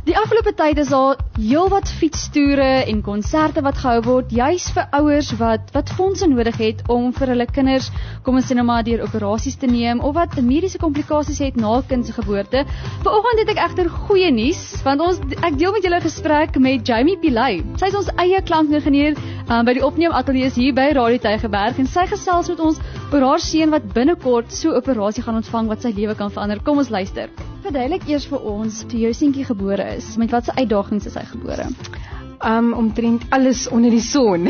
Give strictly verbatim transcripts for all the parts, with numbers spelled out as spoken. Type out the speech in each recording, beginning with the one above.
Die afgelope tyd is daar heelwat fietstoere en konserte wat gehou word, juis vir ouers wat wat fondse nodig het om vir hulle kinders, kom ons sê nou maar, deur operasies te neem of wat mediese komplikasies het na 'n kind se geboorte. Vanoggend het ek egter goeie nuus, want ons ek deel met julle 'n gesprek met Jamie Pillay. Sy is ons eie klankingenieur um, by die opneematelier hier by Radio Tygerberg en sy gesels met ons oor haar seun wat binnekort so 'n operasie gaan ontvang wat sy lewe kan verander. Kom ons luister. Verduidelik eers vir ons toe jou seentjie gebore is. Met wat se uitdagings is hy gebore? Um, omtrent alles onder die son.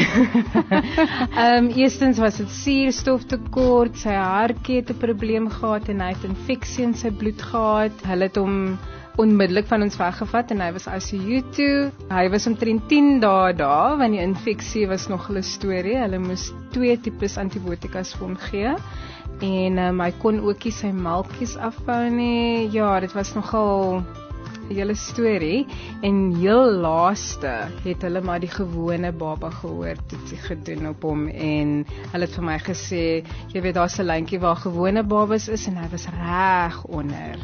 um, eerstens was dit suurstoftekort, sy hartjie het 'n probleem gehad en hy het infeksie in sy bloed gehad. Hulle het hom onmiddellik van ons weggevat en hy was I C U toe. Hy was omtrent tien dae daar, want die infeksie was nog 'n storie. Hulle moes twee tipes antibiotikas vir hom gee. En um, hy kon ook nie sy melkies afbou nie. Ja, dit was nogal 'n hele storie. En heel laaste het hulle maar die gewone baba gehoor dit gedoen op hom en hulle het vir my gesê, jy weet daar's 'n lyntjie waar gewone babas is en hy was reg onder.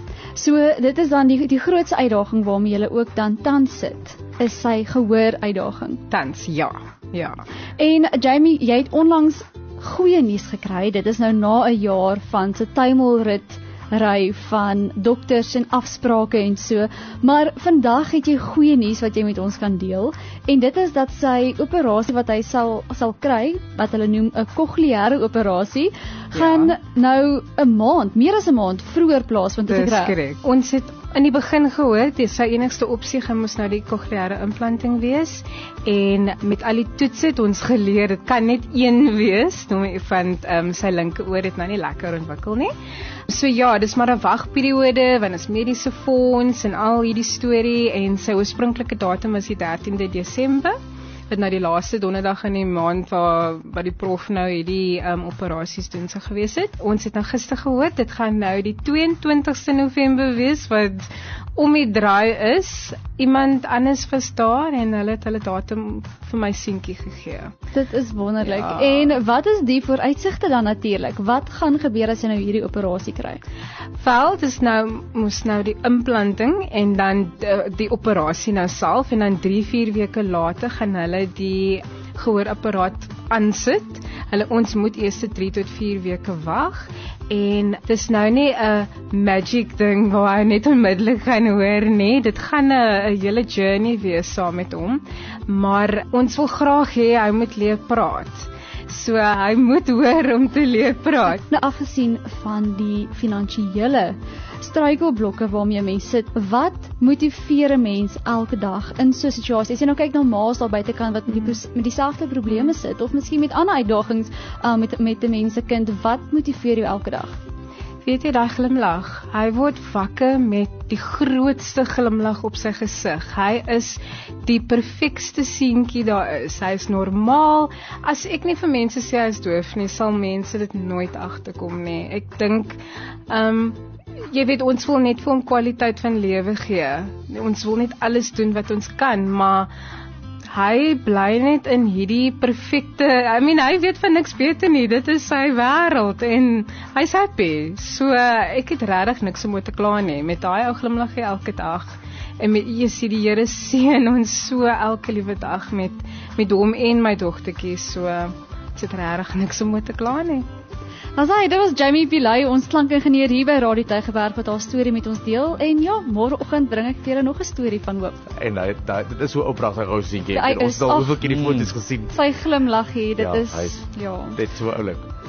So dit is dan die die grootste uitdaging waarmee jy ook dan tans sit, is sy gehoor uitdaging. Tans, ja. Ja. En Jamie, jy het onlangs goeie nuus gekry. Dit is nou na 'n jaar van se tuimelrit ry van dokters en afsprake en so, maar vandag het jy goeie nuus wat jy met ons kan deel, en dit is dat sy operasie wat hy sal sal kry, wat hulle noem 'n kokleaire operasie, gaan ja. nou 'n maand, meer as 'n maand vroeër plaasvind. Dis korrek. Ons het in die begin gehoor, dis sy enigste opsie gaan moes nou die kokleaire implanting wees, en met al die toetse het ons geleer, dit kan net een wees, want um, sy linker oor het nou nie lekker ontwikkel nie. So ja, dis maar 'n wagperiode, want is mediese fonds en al hierdie storie, en sy oorspronklike datum was die dertiende Desember, wat nou die laaste donderdag in die maand waar, waar die prof nou hierdie um, operasies doen sy gewees het. Ons het nou gister gehoor, dit gaan nou die tweeëntwintigste November wees, wat om die draai is. Iemand anders was daar en hulle het hulle datum vir my seentjie gegee. Dit is wonderlik. Ja. En wat is die vooruitsigte dan natuurlik? Wat gaan gebeur as jy nou hierdie operasie kry? Wel, dis nou moes nou die implanting en dan die, die operasie nou self, en dan drie, vier weke later gaan hulle die gehoorapparaat aansit. Hulle ons moet eers drie tot vier weke wag, en dis nou nie 'n magic ding waar hy net onmiddellik gaan hoor nie. Dit gaan 'n hele journey wees saam met hom, maar ons wil graag hê hy moet leer praat. So hy moet hoor om te leer praat. Nou afgesien van die finansiële struikelblokke waarmee mense sit, wat motiveer 'n mens elke dag in so 'n situasie? As jy nou kyk na ma's daar buitekant wat met die met dieselfde probleme sit, of miskien met ander uitdagings uh, met met 'n mens se kind, wat motiveer jou elke dag? Weet jy, daai glimlag, hy word wakker met die grootste glimlag op sy gesig. Hy is die perfekste seentjie daar is. Hy is normaal. As ek nie vir mense sê hy is doof nie, sal mense dit nooit agterkom nie. Ek dink, ehm um, jy weet, ons wil net vir hom kwaliteit van lewe gee. Ons wil net alles doen wat ons kan, maar hy bly net in hierdie perfekte, I mean, hy weet van niks beter nie, dit is sy wêreld, en hy's happy. So, ek het regtig niks om oor te kla nie, met daai ou glimlag elke dag, en met jy sien die Here seën ons so elke liewe dag met, met hom en my dogtertjie, so, ek het regtig niks om oor te kla nie. As hy, dit was Jamie Pillay, ons klankingenieur hier by Radio Tygerberg, wat haar storie met ons deel, en ja, môreoggend bring ek vir julle nog 'n storie van hoop. En hy, hy, dit is so 'n pragtige ou seentjie, Hy en ons is het al af- hoeveel keer die foto's gesien. Sy glimlag hier, dit Ja, is, hy is- ja. Dit is so oulik.